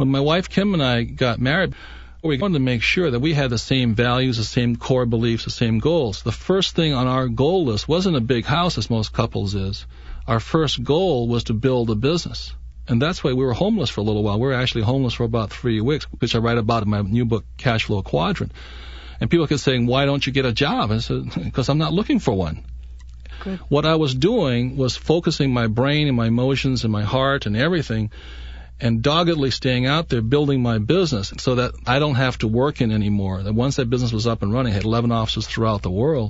When my wife Kim and I got married, we wanted to make sure that we had the same values, the same core beliefs, the same goals. The first thing on our goal list wasn't a big house, as most couples is. Our first goal was to build a business. And that's why we were homeless for a little while. We were actually homeless for about 3 weeks, which I write about in my new book, Cash Flow Quadrant. And people kept saying, why don't you get a job? I said, because I'm not looking for one. Good. What I was doing was focusing my brain and my emotions and my heart and everything and doggedly staying out there building my business so that I don't have to work in anymore. That once that business was up and running, I had 11 offices throughout the world,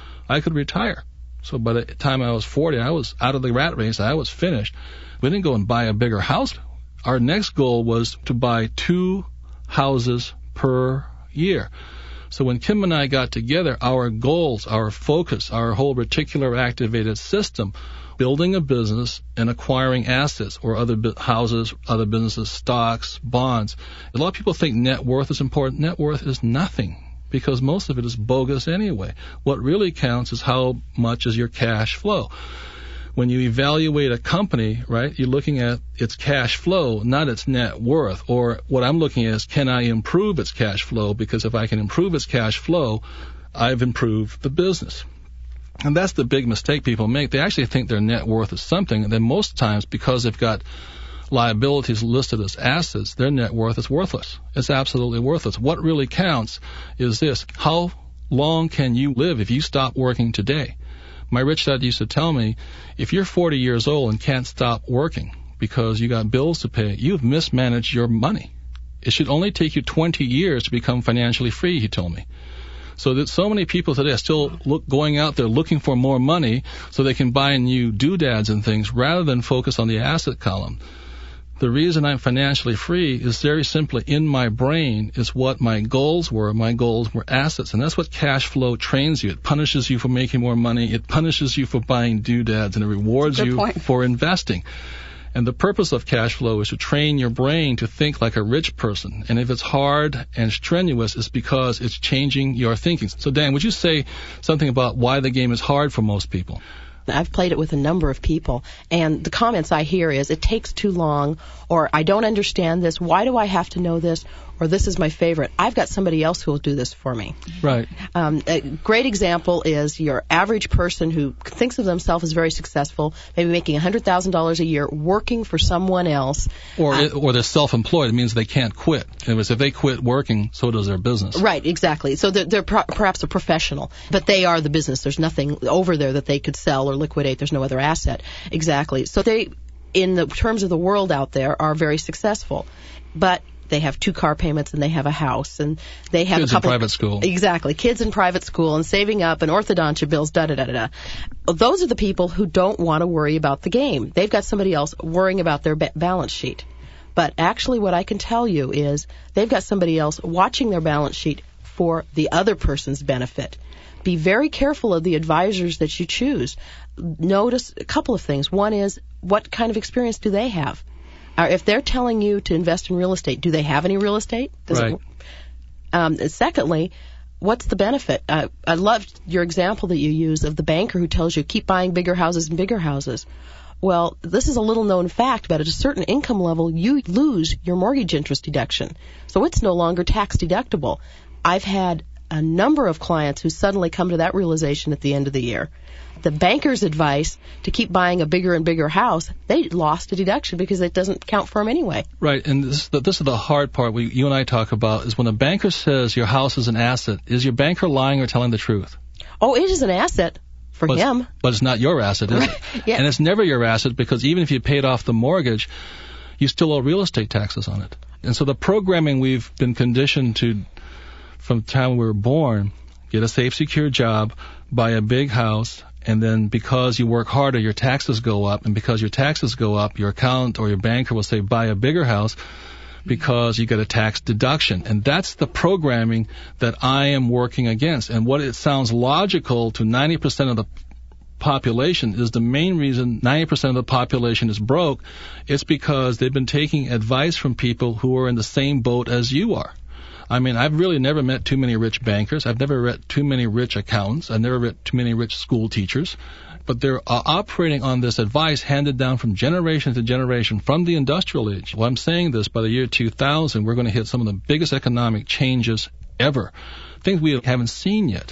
I could retire. So by the time I was 40, I was out of the rat race. I was finished. We didn't go and buy a bigger house. Our next goal was to buy 2 houses per year. So when Kim and I got together, our goals, our focus, our whole reticular activated system, building a business and acquiring assets or other houses, other businesses, stocks, bonds. A lot of people think net worth is important. Net worth is nothing because most of it is bogus anyway. What really counts is how much is your cash flow. When you evaluate a company, right, you're looking at its cash flow, not its net worth. Or what I'm looking at is, can I improve its cash flow? Because if I can improve its cash flow, I've improved the business. And that's the big mistake people make. They actually think their net worth is something, and then most times, because they've got liabilities listed as assets, their net worth is worthless. It's absolutely worthless. What really counts is this: how long can you live if you stop working today? My rich dad used to tell me, if you're 40 years old and can't stop working because you got bills to pay, you've mismanaged your money. It should only take you 20 years to become financially free, he told me. So that so many people today are still going out there looking for more money so they can buy new doodads and things rather than focus on the asset column. The reason I'm financially free is very simply in my brain is what my goals were. My goals were assets, and that's what cash flow trains you. It punishes you for making more money. It punishes you for buying doodads, and it rewards you for investing. And the purpose of cash flow is to train your brain to think like a rich person. And if it's hard and strenuous, it's because it's changing your thinking. So, Dan, would you say something about why the game is hard for most people? I've played it with a number of people, and the comments I hear is, it takes too long, or I don't understand this, why do I have to know this, or this is my favorite. I've got somebody else who will do this for me. Right. A great example is your average person who thinks of themselves as very successful, maybe making $100,000 a year, working for someone else. Or they're self-employed. It means they can't quit. If they quit working, so does their business. Right, exactly. So they're perhaps a professional, but they are the business. There's nothing over there that they could sell or liquidate. There's no other asset. Exactly. So they, in the terms of the world out there, are very successful. But they have 2 car payments and they have a house and they have kids a couple in private school. Exactly. Kids in private school and saving up and orthodontia bills, da-da-da-da-da. Those are the people who don't want to worry about the game. They've got somebody else worrying about their balance sheet. But actually what I can tell you is they've got somebody else watching their balance sheet for the other person's benefit. Be very careful of the advisors that you choose. Notice a couple of things. One is, what kind of experience do they have? If they're telling you to invest in real estate, do they have any real estate? Right. Secondly, what's the benefit? I loved your example that you use of the banker who tells you, keep buying bigger houses and bigger houses. Well, this is a little-known fact, but at a certain income level, you lose your mortgage interest deduction. So it's no longer tax-deductible. I've had a number of clients who suddenly come to that realization at the end of the year. The banker's advice to keep buying a bigger and bigger house, they lost a deduction because it doesn't count for them anyway. Right, and this is the hard part you and I talk about, is when a banker says your house is an asset, is your banker lying or telling the truth? Oh, it is an asset for him. But it's not your asset, is it? Yeah. And it's never your asset because even if you paid off the mortgage, you still owe real estate taxes on it. And so the programming we've been conditioned to from the time we were born, get a safe, secure job, buy a big house, and then because you work harder, your taxes go up, and because your taxes go up, your accountant or your banker will say, buy a bigger house because you get a tax deduction. And that's the programming that I am working against. And what it sounds logical to 90% of the population is the main reason 90% of the population is broke. It's because they've been taking advice from people who are in the same boat as you are. I mean, I've really never met too many rich bankers. I've never met too many rich accountants. I've never met too many rich school teachers. But they're operating on this advice handed down from generation to generation from the industrial age. Well, I'm saying this, by the year 2000, we're going to hit some of the biggest economic changes ever, things we haven't seen yet.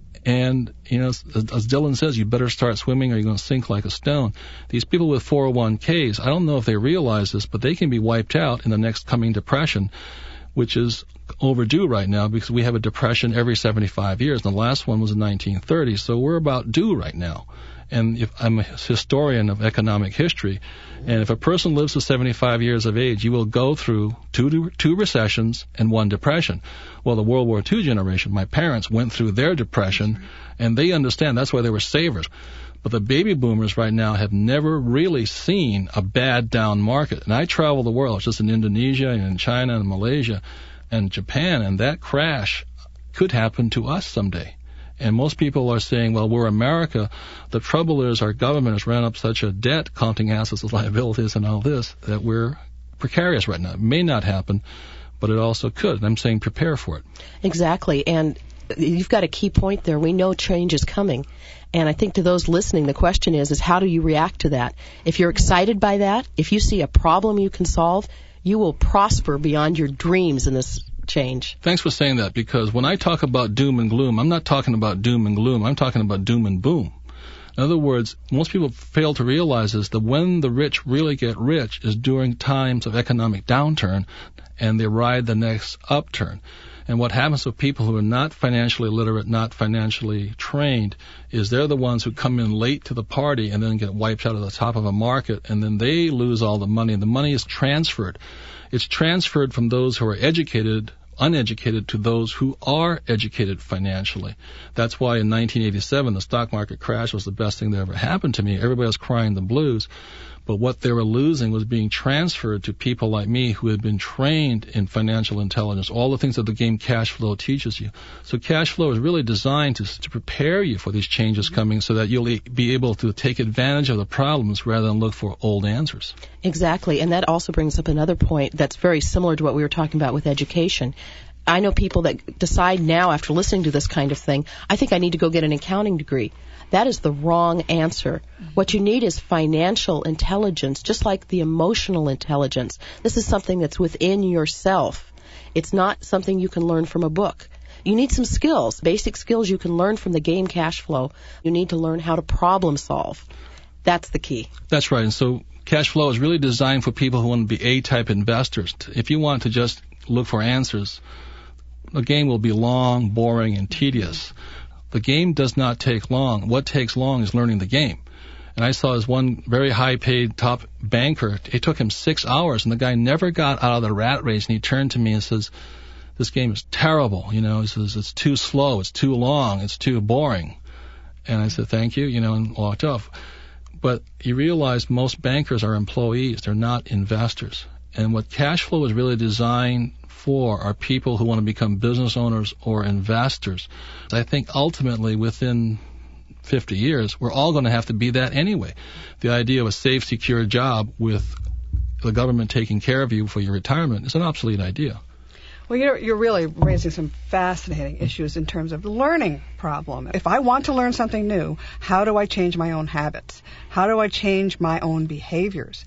And, as Dylan says, you better start swimming or you're going to sink like a stone. These people with 401ks, I don't know if they realize this, but they can be wiped out in the next coming depression, which is overdue right now because we have a depression every 75 years. And the last one was in 1930, so we're about due right now. And if I'm a historian of economic history, and if a person lives to 75 years of age, you will go through two recessions and one depression. Well, the World War II generation, my parents went through their depression, and they understand that's why they were savers. But the baby boomers right now have never really seen a bad down market. And I travel the world, just in Indonesia and in China and Malaysia and Japan, and that crash could happen to us someday. And most people are saying, well, we're America. The trouble is our government has ran up such a debt, counting assets as liabilities and all this, that we're precarious right now. It may not happen, but it also could. And I'm saying prepare for it. Exactly. And you've got a key point there. We know change is coming. And I think to those listening, the question is how do you react to that? If you're excited by that, if you see a problem you can solve, you will prosper beyond your dreams in this change. Thanks for saying that, because when I talk about doom and gloom, I'm not talking about doom and gloom. I'm talking about doom and boom. In other words, most people fail to realize is that when the rich really get rich is during times of economic downturn, and they ride the next upturn. And what happens with people who are not financially literate, not financially trained, is they're the ones who come in late to the party and then get wiped out of the top of a market, and then they lose all the money, and the money is transferred. It's transferred from those who are uneducated to those who are educated financially. That's why in 1987 the stock market crash was the best thing that ever happened to me. Everybody was crying the blues, but what they were losing was being transferred to people like me who had been trained in financial intelligence, all the things that the game cash flow teaches you. So cash flow is really designed to prepare you for these changes coming so that you'll be able to take advantage of the problems rather than look for old answers. Exactly, and that also brings up another point that's very similar to what we were talking about with education. I know people that decide now after listening to this kind of thing, I think I need to go get an accounting degree. That is the wrong answer. What you need is financial intelligence, just like the emotional intelligence. This is something that's within yourself. It's not something you can learn from a book. You need some skills, basic skills you can learn from the game cash flow. You need to learn how to problem solve. That's the key. That's right. And so cash flow is really designed for people who want to be A-type investors. If you want to just look for answers, the game will be long, boring, and tedious. The game does not take long. What takes long is learning the game. And I saw this one very high-paid top banker. It took him 6 hours, and the guy never got out of the rat race. And he turned to me and says, this game is terrible. He says, it's too slow, it's too long, it's too boring. And I said, thank you, and walked off. But he realized most bankers are employees. They're not investors. And what cash flow is really designed for are people who want to become business owners or investors. I think ultimately within 50 years, we're all going to have to be that anyway. The idea of a safe, secure job with the government taking care of you for your retirement is an obsolete idea. Well, you're really raising some fascinating issues in terms of the learning problem. If I want to learn something new, how do I change my own habits? How do I change my own behaviors?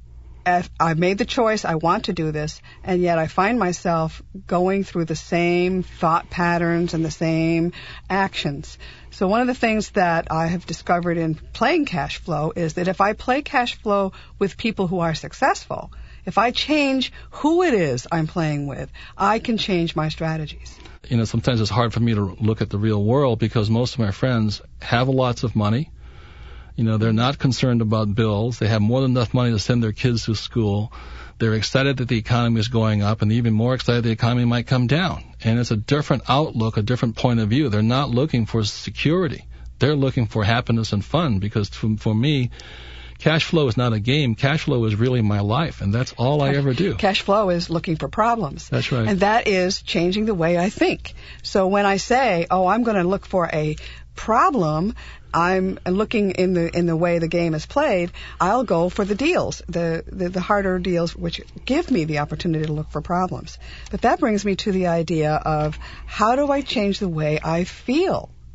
I've made the choice, I want to do this, and yet I find myself going through the same thought patterns and the same actions. So one of the things that I have discovered in playing cash flow is that if I play cash flow with people who are successful, if I change who it is I'm playing with, I can change my strategies. Sometimes it's hard for me to look at the real world because most of my friends have lots of money. They're not concerned about bills. They have more than enough money to send their kids to school. They're excited that the economy is going up, and even more excited the economy might come down. And it's a different outlook, a different point of view. They're not looking for security. They're looking for happiness and fun, because for me, cash flow is not a game. Cash flow is really my life, and that's all I ever do. Cash flow is looking for problems. That's right. And that is changing the way I think. So when I say, I'm going to look for a problem, I'm looking in the way the game is played, I'll go for the deals, the harder deals, which give me the opportunity to look for problems. But that brings me to the idea of how do I change the way I feel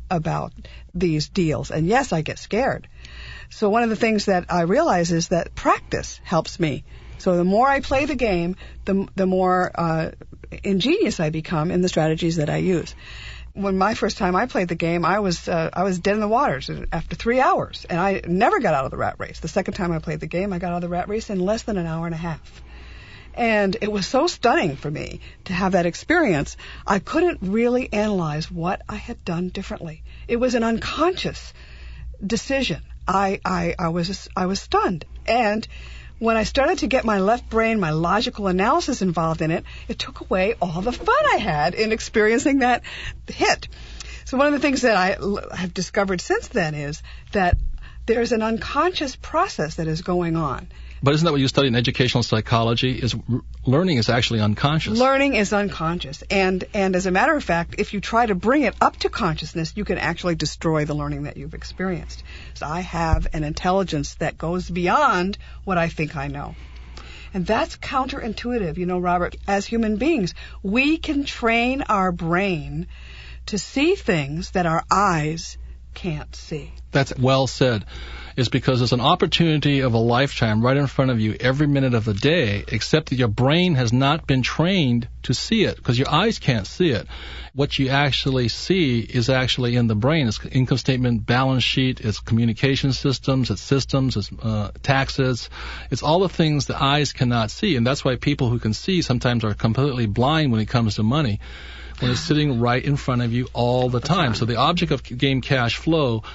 about these deals. And yes, I get scared. So one of the things that I realize is that practice helps me. So the more I play the game, the more ingenious I become in the strategies that I use. When my first time I played the game, I was dead in the waters after 3 hours, and I never got out of the rat race. The second time I played the game, I got out of the rat race in less than an hour and a half. And it was so stunning for me to have that experience. I couldn't really analyze what I had done differently. It was an unconscious decision. I was stunned. And when I started to get my left brain, my logical analysis involved in it, it took away all the fun I had in experiencing that hit. So one of the things that I have discovered since then is that there's an unconscious process that is going on. But isn't that what you study in educational psychology? Is learning is actually unconscious. Learning is unconscious. And as a matter of fact, if you try to bring it up to consciousness, you can actually destroy the learning that you've experienced. So I have an intelligence that goes beyond what I think I know. And that's counterintuitive. You know, Robert, as human beings, we can train our brain to see things that our eyes can't see. That's well said. Is because there's an opportunity of a lifetime right in front of you every minute of the day, except that your brain has not been trained to see it because your eyes can't see it. What you actually see is actually in the brain. It's income statement, balance sheet, it's communication systems, it's taxes. It's all the things the eyes cannot see. And that's why people who can see sometimes are completely blind when it comes to money, when it's sitting right in front of you all the time. So the object of game cash flow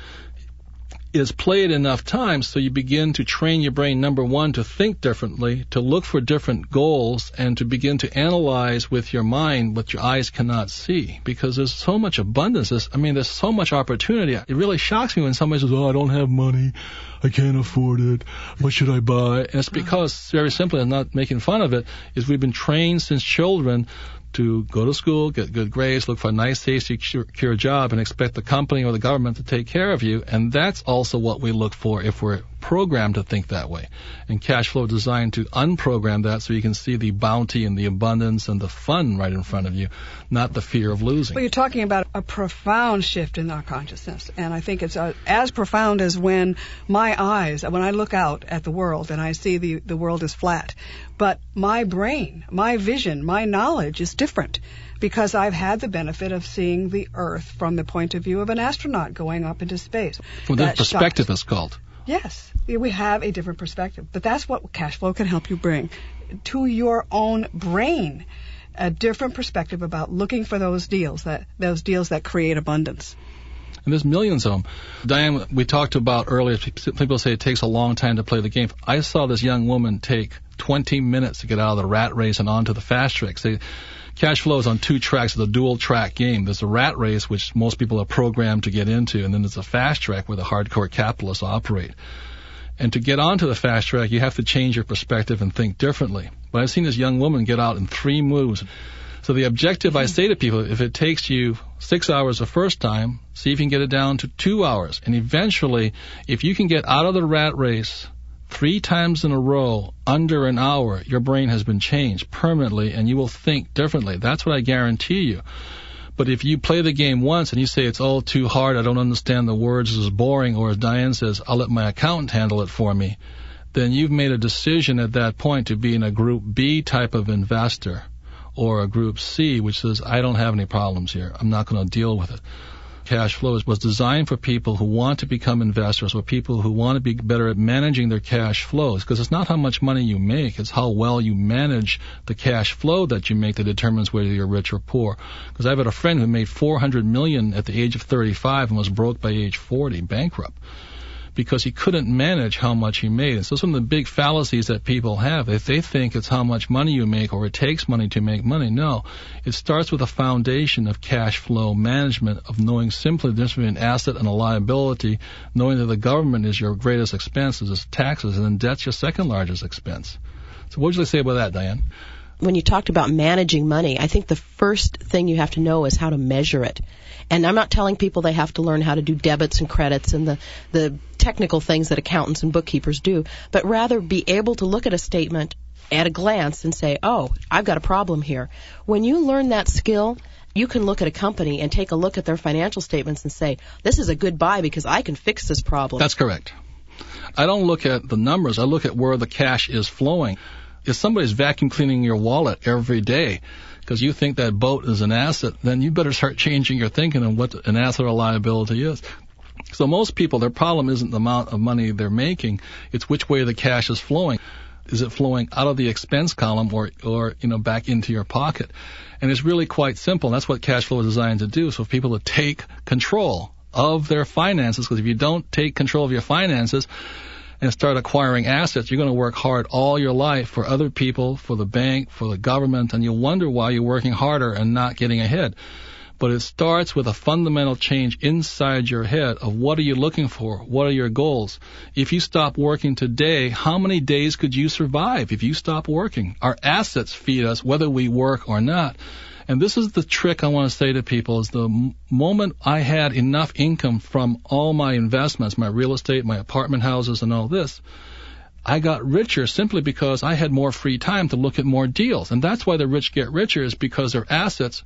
is play it enough times so you begin to train your brain, number one, to think differently, to look for different goals, and to begin to analyze with your mind what your eyes cannot see. Because there's so much abundance. There's so much opportunity. It really shocks me when somebody says, I don't have money. I can't afford it. What should I buy? And it's because, very simply, I'm not making fun of it, is we've been trained since children to go to school, get good grades, look for a nice, safe, secure job, and expect the company or the government to take care of you. And that's also what we look for if we're programmed to think that way. And cash flow is designed to unprogram that so you can see the bounty and the abundance and the fun right in front of you, not the fear of losing. Well, you're talking about a profound shift in our consciousness. And I think it's as profound as when I look out at the world and I see the world is flat. But my brain, my vision, my knowledge is different because I've had the benefit of seeing the Earth from the point of view of an astronaut going up into space. Well, the perspective is called. Yes, we have a different perspective. But that's what cash flow can help you bring to your own brain, a different perspective about looking for those deals that create abundance. And there's millions of them. Diane, we talked about earlier, people say it takes a long time to play the game. I saw this young woman take 20 minutes to get out of the rat race and onto the fast track. Cash flow is on 2 tracks. It's a dual track game. There's a rat race, which most people are programmed to get into, and then there's a fast track where the hardcore capitalists operate. And to get onto the fast track, you have to change your perspective and think differently. But I've seen this young woman get out in 3 moves. So the objective, I say to people, if it takes you 6 hours the first time, see if you can get it down to 2 hours. And eventually, if you can get out of the rat race 3 times in a row under an hour, your brain has been changed permanently and you will think differently. That's what I guarantee you. But if you play the game once and you say it's all too hard, I don't understand the words, this is boring, or as Diane says, I'll let my accountant handle it for me, then you've made a decision at that point to be in a Group B type of investor or a Group C, which says, I don't have any problems here. I'm not going to deal with it. Cash flow was designed for people who want to become investors or people who want to be better at managing their cash flows, because it's not how much money you make, it's how well you manage the cash flow that you make that determines whether you're rich or poor. Because I've had a friend who made $400 million at the age of 35 and was broke by age 40, bankrupt, because he couldn't manage how much he made. And so some of the big fallacies that people have, if they think it's how much money you make or it takes money to make money, no. It starts with a foundation of cash flow management, of knowing simply the difference between an asset and a liability, knowing that the government is your greatest expense, is taxes, and then debt's your second largest expense. So what would you say about that, Diane? When you talked about managing money, I think the first thing you have to know is how to measure it. And I'm not telling people they have to learn how to do debits and credits and the technical things that accountants and bookkeepers do, but rather be able to look at a statement at a glance and say, oh, I've got a problem here. When you learn that skill, You can look at a company and take a look at their financial statements and say, this is a good buy because I can fix this problem. That's correct. I don't look at the numbers. I look at where the cash is flowing. If somebody's vacuum cleaning your wallet every day because you think that boat is an asset, then you better start changing your thinking on what an asset or liability is. So most people, their problem isn't the amount of money they're making. It's which way the cash is flowing. Is it flowing out of the expense column or back into your pocket? And it's really quite simple. That's what cash flow is designed to do. So for people to take control of their finances, because if you don't take control of your finances and start acquiring assets, you're going to work hard all your life for other people, for the bank, for the government, and you'll wonder why you're working harder and not getting ahead. But it starts with a fundamental change inside your head of what are you looking for? What are your goals? If you stop working today, how many days could you survive if you stop working? Our assets feed us whether we work or not. And this is the trick I want to say to people is the moment I had enough income from all my investments, my real estate, my apartment houses and all this, I got richer simply because I had more free time to look at more deals. And that's why the rich get richer, is because their assets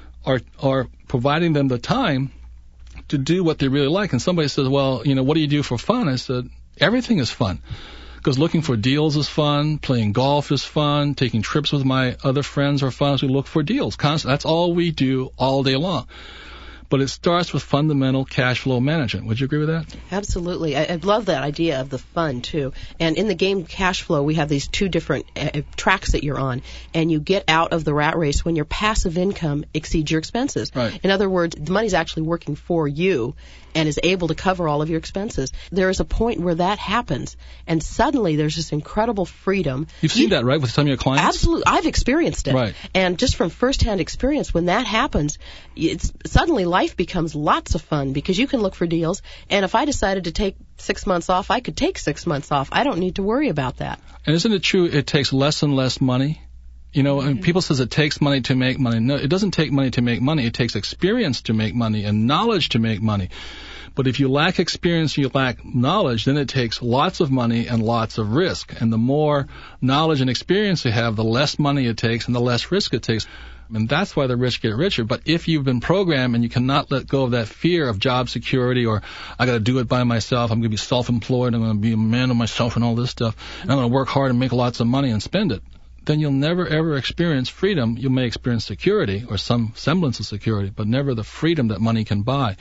are providing them the time to do what they really like. And somebody says, well, what do you do for fun? I said, everything is fun. Because looking for deals is fun, playing golf is fun, taking trips with my other friends are fun as we look for deals. That's all we do all day long. But it starts with fundamental cash flow management. Would you agree with that? Absolutely. I love that idea of the fun, too. And in the game Cash Flow, we have these two different tracks that you're on. And you get out of the rat race when your passive income exceeds your expenses. Right. In other words, the money's actually working for you and is able to cover all of your expenses. There is a point where that happens, and suddenly there's this incredible freedom. You've seen that, right, with some of your clients? Absolutely. I've experienced it. Right. And just from firsthand experience, when that happens, suddenly life becomes lots of fun because you can look for deals, and if I decided to take 6 months off, I could take 6 months off. I don't need to worry about that. And isn't it true it takes less and less money? And people says it takes money to make money. No, it doesn't take money to make money. It takes experience to make money and knowledge to make money. But if you lack experience, you lack knowledge, then it takes lots of money and lots of risk. And the more knowledge and experience you have, the less money it takes and the less risk it takes. And that's why the rich get richer. But if you've been programmed and you cannot let go of that fear of job security or I got to do it by myself, I'm going to be self-employed, I'm going to be a man of myself and all this stuff, and I'm going to work hard and make lots of money and spend it, then you'll never, ever experience freedom. You may experience security or some semblance of security, but never the freedom that money can buy.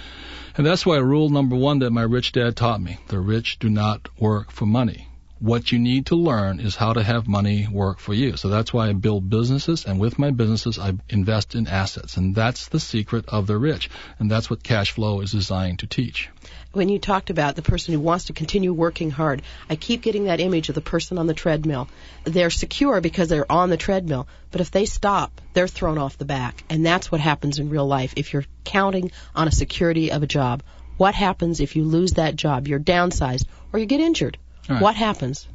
And that's why rule number one that my rich dad taught me, the rich do not work for money. What you need to learn is how to have money work for you. So that's why I build businesses, and with my businesses, I invest in assets. And that's the secret of the rich. And that's what cash flow is designed to teach. When you talked about the person who wants to continue working hard, I keep getting that image of the person on the treadmill. They're secure because they're on the treadmill, but if they stop, they're thrown off the back. And that's what happens in real life if you're counting on a security of a job. What happens if you lose that job? You're downsized or you get injured. Right. What happens?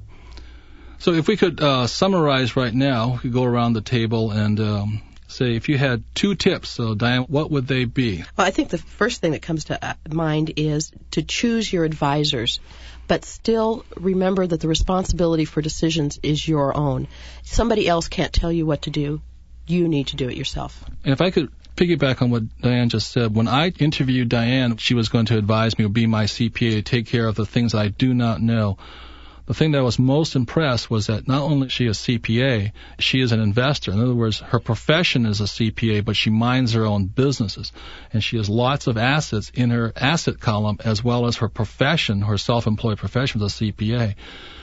So if we could summarize right now, we could go around the table and say if you had 2 tips, so Diane, what would they be? Well, I think the first thing that comes to mind is to choose your advisors, but still remember that the responsibility for decisions is your own. Somebody else can't tell you what to do. You need to do it yourself. And if I could piggyback on what Diane just said, when I interviewed Diane, she was going to advise me or be my CPA to take care of the things I do not know. The thing that I was most impressed was that not only is she a CPA, she is an investor. In other words, her profession is a CPA, but she minds her own businesses. And she has lots of assets in her asset column as well as her profession, her self-employed profession as a CPA.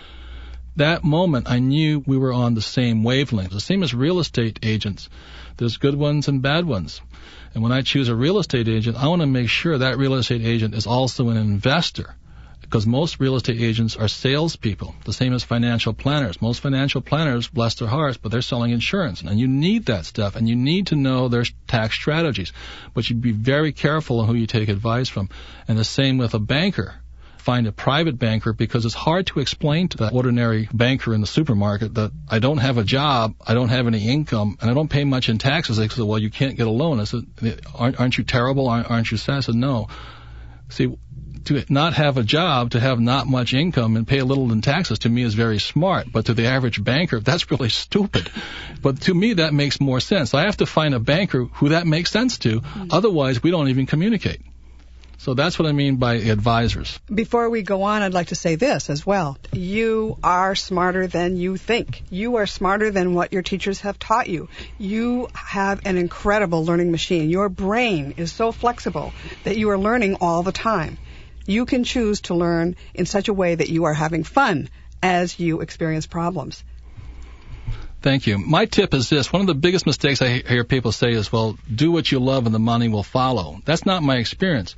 That moment, I knew we were on the same wavelength. The same as real estate agents. There's good ones and bad ones. And when I choose a real estate agent, I want to make sure that real estate agent is also an investor. Because most real estate agents are salespeople, the same as financial planners. Most financial planners, bless their hearts, but they're selling insurance. And you need that stuff, and you need to know their tax strategies. But you be very careful on who you take advice from. And the same with a banker. Find a private banker, because it's hard to explain to that ordinary banker in the supermarket that I don't have a job, I don't have any income, and I don't pay much in taxes. They said, well, you can't get a loan. I said, aren't you terrible? Aren't you sad? I said, no. See, to not have a job, to have not much income and pay little in taxes, to me is very smart. But to the average banker, that's really stupid. But to me, that makes more sense. I have to find a banker who that makes sense to. Otherwise, we don't even communicate. So that's what I mean by advisors. Before we go on, I'd like to say this as well. You are smarter than you think. You are smarter than what your teachers have taught you. You have an incredible learning machine. Your brain is so flexible that you are learning all the time. You can choose to learn in such a way that you are having fun as you experience problems. Thank you. My tip is this. One of the biggest mistakes I hear people say is, well, do what you love and the money will follow. That's not my experience.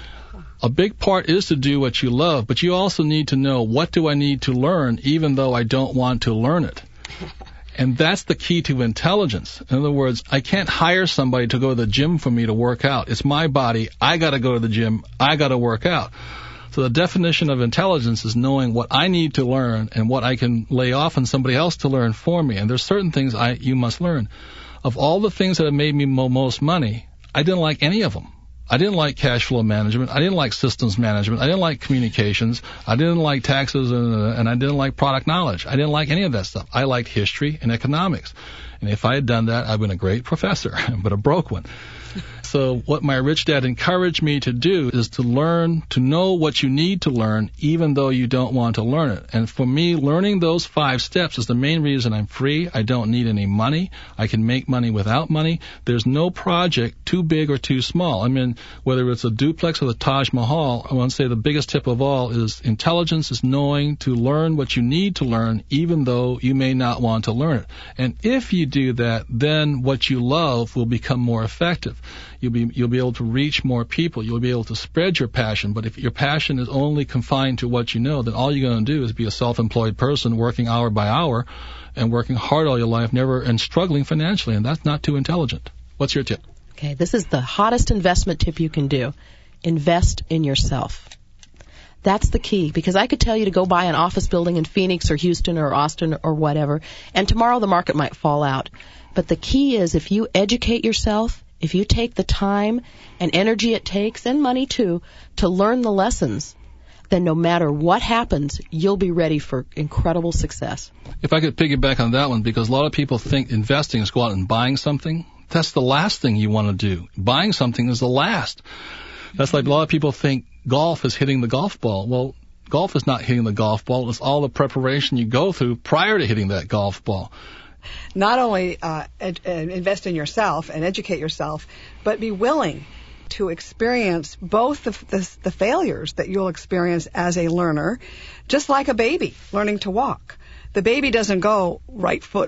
A big part is to do what you love, but you also need to know, what do I need to learn even though I don't want to learn it? And that's the key to intelligence. In other words, I can't hire somebody to go to the gym for me to work out. It's my body. I got to go to the gym. I got to work out. So the definition of intelligence is knowing what I need to learn and what I can lay off on somebody else to learn for me. And there's certain things you must learn. Of all the things that have made me most money, I didn't like any of them. I didn't like cash flow management. I didn't like systems management. I didn't like communications. I didn't like taxes, and I didn't like product knowledge. I didn't like any of that stuff. I liked history and economics. And if I had done that, I'd been a great professor, but a broke one. So what my rich dad encouraged me to do is to learn, to know what you need to learn, even though you don't want to learn it. And for me, learning those 5 steps is the main reason I'm free. I don't need any money. I can make money without money. There's no project too big or too small. I mean, whether it's a duplex or the Taj Mahal, I want to say the biggest tip of all is intelligence is knowing to learn what you need to learn, even though you may not want to learn it. And if you do that, then what you love will become more effective. You'll be able to reach more people. You'll be able to spread your passion. But if your passion is only confined to what you know, then all you're going to do is be a self-employed person working hour by hour and working hard all your life, and struggling financially. And that's not too intelligent. What's your tip? Okay, this is the hottest investment tip you can do. Invest in yourself. That's the key, because I could tell you to go buy an office building in Phoenix or Houston or Austin or whatever, and tomorrow the market might fall out. But the key is, if you educate yourself, if you take the time and energy it takes, and money too, to learn the lessons, then no matter what happens, you'll be ready for incredible success. If I could piggyback on that one, because a lot of people think investing is go out and buying something. That's the last thing you want to do. Buying something is the last. That's like a lot of people think golf is hitting the golf ball. Well, golf is not hitting the golf ball. It's all the preparation you go through prior to hitting that golf ball. Not only invest in yourself and educate yourself, but be willing to experience both the failures that you'll experience as a learner, just like a baby learning to walk. The baby doesn't go right foot,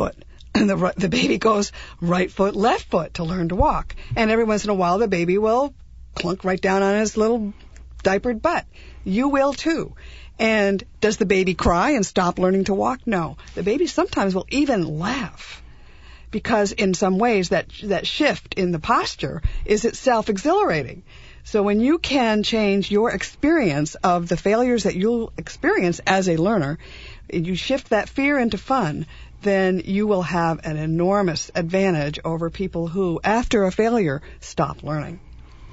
and the baby goes right foot, left foot to learn to walk. And every once in a while, the baby will clunk right down on his little diapered butt. You will too. And does the baby cry and stop learning to walk? No. The baby sometimes will even laugh, because in some ways that shift in the posture is itself exhilarating. So when you can change your experience of the failures that you'll experience as a learner, you shift that fear into fun, then you will have an enormous advantage over people who, after a failure, stop learning.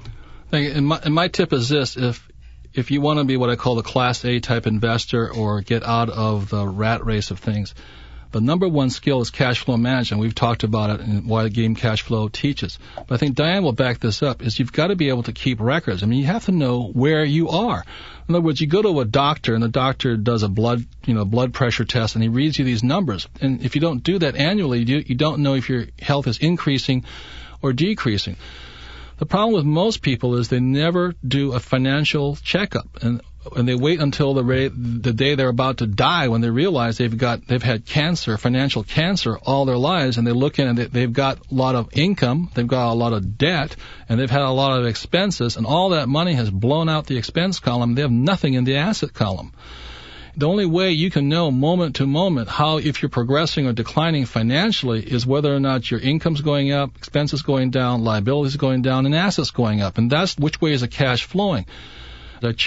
And my tip is this: if you want to be what I call the Class A type investor, or get out of the rat race of things, the number one skill is cash flow management. We've talked about it and why the game Cash Flow teaches. But I think Diane will back this up, is you've got to be able to keep records. I mean, you have to know where you are. In other words, you go to a doctor, and the doctor does a blood pressure test, and he reads you these numbers. And if you don't do that annually, you don't know if your health is increasing or decreasing. The problem with most people is they never do a financial checkup, and they wait until the day they're about to die when they realize they've had cancer, financial cancer, all their lives, and they look in and they've got a lot of income, they've got a lot of debt, and they've had a lot of expenses, and all that money has blown out the expense column. They have nothing in the asset column. The only way you can know moment to moment if you're progressing or declining financially is whether or not your income's going up, expenses going down, liabilities going down, and assets going up. And that's which way is the cash flowing. I check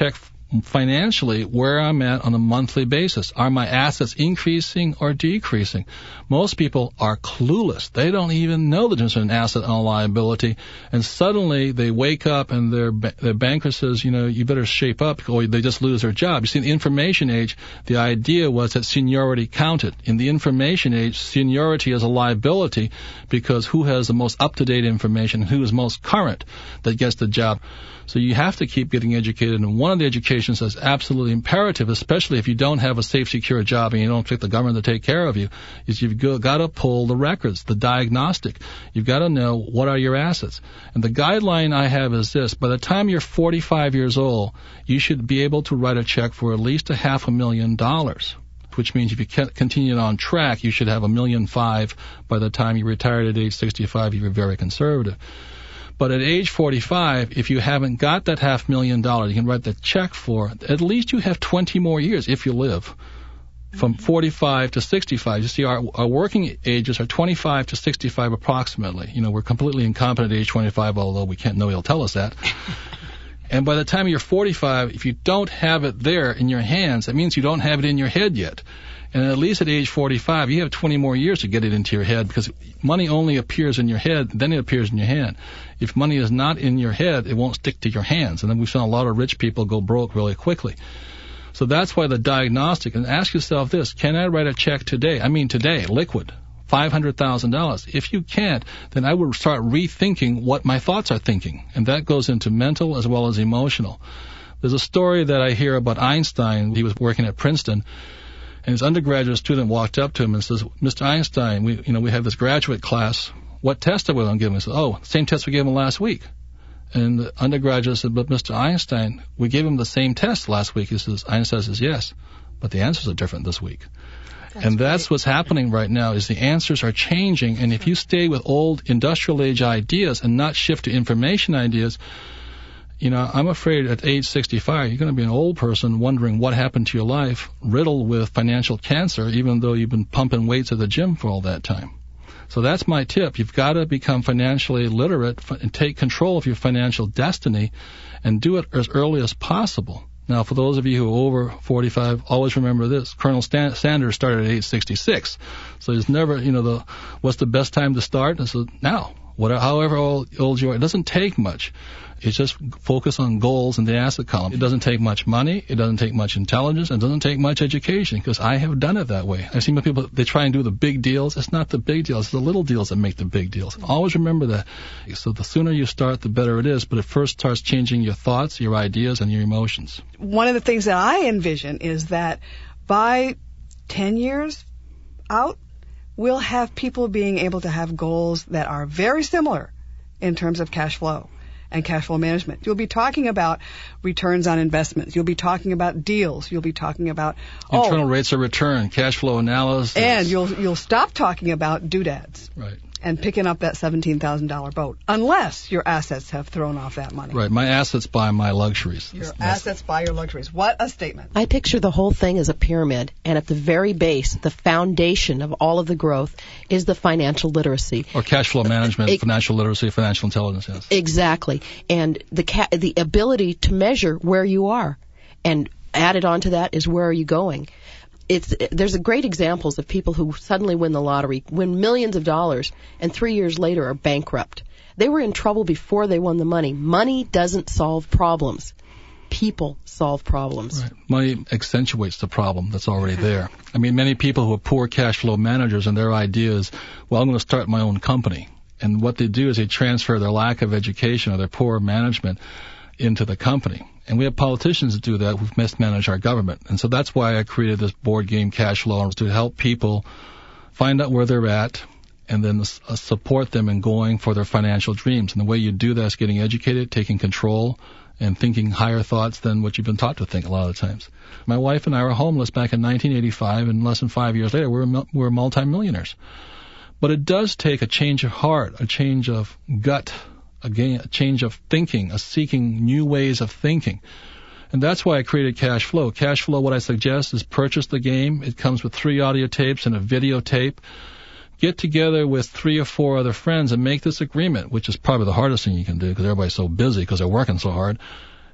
financially where I'm at on a monthly basis. Are my assets increasing or decreasing? Most people are clueless. They don't even know the difference between an asset and a liability. And suddenly they wake up and their banker says, you better shape up, or they just lose their job. You see, in the information age, the idea was that seniority counted. In the information age, seniority is a liability because who has the most up-to-date information, who is most current, that gets the job. So you have to keep getting educated, and one of the educations that's absolutely imperative, especially if you don't have a safe, secure job and you don't expect the government to take care of you, is you've got to pull the records, the diagnostic. You've got to know what are your assets. And the guideline I have is this: by the time you're 45 years old, you should be able to write a check for at least $500,000. Which means if you continue on track, you should have $1.5 million by the time you retired at age 65. You're very conservative. But at age 45, if you haven't got that $500,000 you can write the check for, at least you have 20 more years if you live. From 45 to 65. You see, our working ages are 25 to 65 approximately. We're completely incompetent at age 25, although nobody will tell us that. And by the time you're 45, if you don't have it there in your hands, that means you don't have it in your head yet. And at least at age 45, you have 20 more years to get it into your head, because money only appears in your head, then it appears in your hand. If money is not in your head, it won't stick to your hands. And then we've seen a lot of rich people go broke really quickly. So that's why the diagnostic, and ask yourself this: can I write a check today? Today, liquid, $500,000. If you can't, then I would start rethinking what my thoughts are thinking. And that goes into mental as well as emotional. There's a story that I hear about Einstein. He was working at Princeton, and his undergraduate student walked up to him and says, "Mr. Einstein, we have this graduate class. What test are we going to give him?" He said, "Oh, same test we gave him last week." And the undergraduate said, "But Mr. Einstein, we gave him the same test last week." Einstein says, "Yes, but the answers are different this week." That's what's happening right now, is the answers are changing. And if you stay with old industrial age ideas and not shift to information ideas, I'm afraid at age 65, you're going to be an old person wondering what happened to your life, riddled with financial cancer, even though you've been pumping weights at the gym for all that time. So that's my tip. You've got to become financially literate and take control of your financial destiny and do it as early as possible. Now, for those of you who are over 45, always remember this: Colonel Sanders started at age 66. So there's never, what's the best time to start? And so now, however old you are, it doesn't take much. It's just focus on goals in the asset column. It doesn't take much money. It doesn't take much intelligence. It doesn't take much education, because I have done it that way. I've seen people, they try and do the big deals. It's not the big deals. It's the little deals that make the big deals. Always remember that. So the sooner you start, the better it is. But it first starts changing your thoughts, your ideas, and your emotions. One of the things that I envision is that by 10 years out, we'll have people being able to have goals that are very similar in terms of cash flow and cash flow management. You'll be talking about returns on investments. You'll be talking about deals. You'll be talking about internal rates of return, cash flow analysis. And you'll stop talking about doodads. Right. And picking up that $17,000 boat, unless your assets have thrown off that money. Right. My assets buy my luxuries. Your assets buy your luxuries. What a statement. I picture the whole thing as a pyramid, and at the very base, the foundation of all of the growth is the financial literacy. Or cash flow management, financial literacy, financial intelligence, yes. Exactly. And the ability to measure where you are. And added on to that is, where are you going? There's great examples of people who suddenly win the lottery, win millions of dollars, and 3 years later are bankrupt. They were in trouble before they won the money. Money doesn't solve problems. People solve problems. Right. Money accentuates the problem that's already there. Many people who are poor cash flow managers, and their idea is, well, I'm going to start my own company. And what they do is they transfer their lack of education or their poor management into the company. And we have politicians that do that who mismanage our government. And so that's why I created this board game Cash Flow, to help people find out where they're at and then support them in going for their financial dreams. And the way you do that is getting educated, taking control, and thinking higher thoughts than what you've been taught to think a lot of times. My wife and I were homeless back in 1985, and less than 5 years later, we're multimillionaires. But it does take a change of heart, a change of gut, again, a change of thinking, a seeking new ways of thinking. And that's why I created Cash Flow. Cash Flow, what I suggest is purchase the game. It comes with 3 audio tapes and a videotape. Get together with 3 or 4 other friends and make this agreement, which is probably the hardest thing you can do because everybody's so busy because they're working so hard.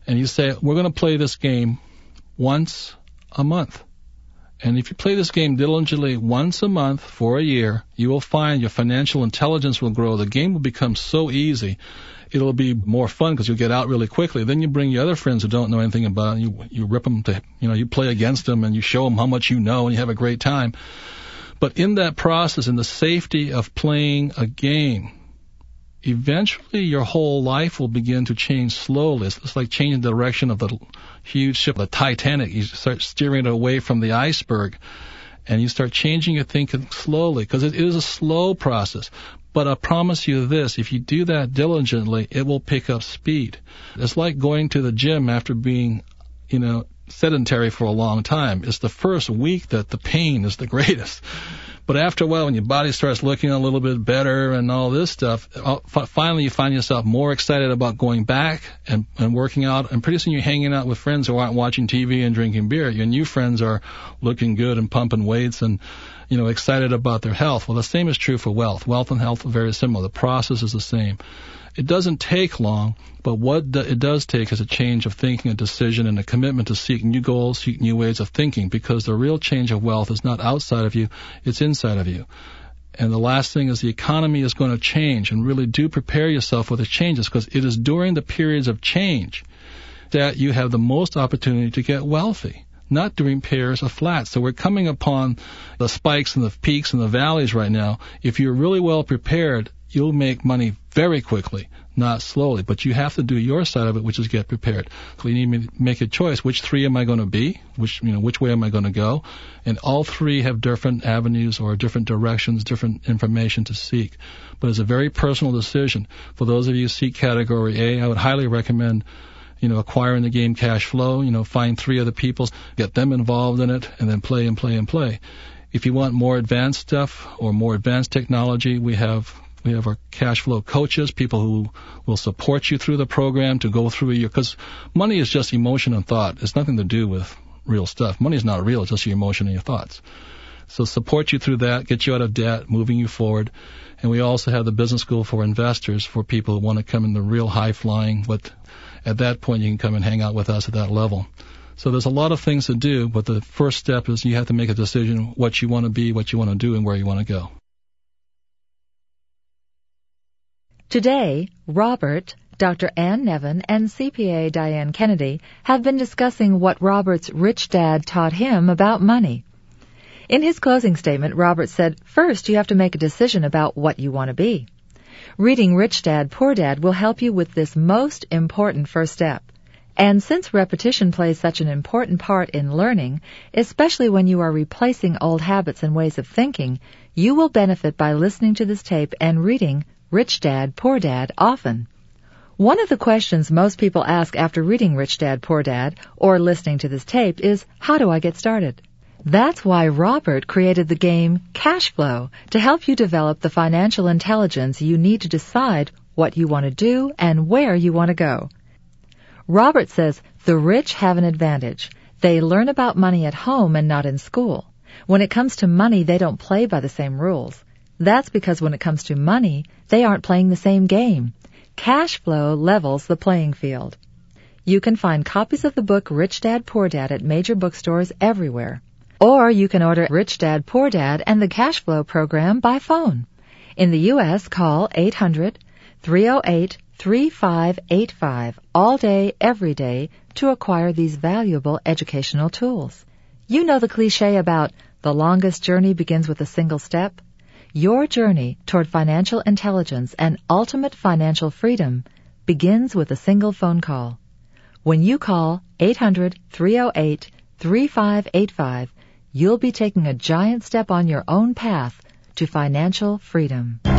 and you say, we're going to play this game once a month. And if you play this game diligently once a month for a year, you will find your financial intelligence will grow. The game will become so easy. It'll be more fun because you'll get out really quickly. Then you bring your other friends who don't know anything about it. You rip them to, you play against them and you show them how much you know and you have a great time. But in that process, in the safety of playing a game, eventually your whole life will begin to change slowly. It's like changing the direction of the huge ship, the Titanic. You start steering it away from the iceberg, and you start changing your thinking slowly, because it is a slow process. But I promise you this, if you do that diligently, it will pick up speed. It's like going to the gym after being, sedentary for a long time. It's the first week that the pain is the greatest. But after a while, when your body starts looking a little bit better and all this stuff, finally you find yourself more excited about going back and working out. And pretty soon you're hanging out with friends who aren't watching TV and drinking beer. Your new friends are looking good and pumping weights and, excited about their health. Well, the same is true for wealth. Wealth and health are very similar. The process is the same. It doesn't take long, but what it does take is a change of thinking, a decision, and a commitment to seek new goals, seek new ways of thinking, because the real change of wealth is not outside of you, it's inside of you. And the last thing is the economy is going to change, and really do prepare yourself for the changes, because it is during the periods of change that you have the most opportunity to get wealthy, not during periods of flats. So we're coming upon the spikes and the peaks and the valleys right now. If you're really well prepared, you'll make money very quickly, not slowly. But you have to do your side of it, which is get prepared. So you need to make a choice. Which three am I going to be? Which way am I going to go? And all three have different avenues or different directions, different information to seek. But it's a very personal decision. For those of you who seek category A, I would highly recommend acquiring the game Cash Flow. Find 3 other people, get them involved in it, and then play and play and play. If you want more advanced stuff or more advanced technology, we have our cash flow coaches, people who will support you through the program to go through because money is just emotion and thought. It's nothing to do with real stuff. Money is not real, it's just your emotion and your thoughts. So support you through that, get you out of debt, moving you forward. And we also have the business school for investors for people who want to come into real high flying, but at that point you can come and hang out with us at that level. So there's a lot of things to do, but the first step is you have to make a decision what you want to be, what you want to do, and where you want to go. Today, Robert, Dr. Ann Nevin, and CPA Diane Kennedy have been discussing what Robert's rich dad taught him about money. In his closing statement, Robert said, first, you have to make a decision about what you want to be. Reading Rich Dad, Poor Dad will help you with this most important first step. And since repetition plays such an important part in learning, especially when you are replacing old habits and ways of thinking, you will benefit by listening to this tape and reading Rich Dad, Poor Dad often. One of the questions most people ask after reading Rich Dad, Poor Dad or listening to this tape is, how do I get started? That's why Robert created the game Cash Flow to help you develop the financial intelligence you need to decide what you want to do and where you want to go. Robert says the rich have an advantage. They learn about money at home and not in school. When it comes to money, they don't play by the same rules. That's because when it comes to money, they aren't playing the same game. Cash Flow levels the playing field. You can find copies of the book Rich Dad, Poor Dad at major bookstores everywhere. Or you can order Rich Dad, Poor Dad and the Cash Flow program by phone. In the U.S., call 800-308-3585 all day, every day to acquire these valuable educational tools. You know the cliche about the longest journey begins with a single step? Your journey toward financial intelligence and ultimate financial freedom begins with a single phone call. When you call 800-308-3585, you'll be taking a giant step on your own path to financial freedom.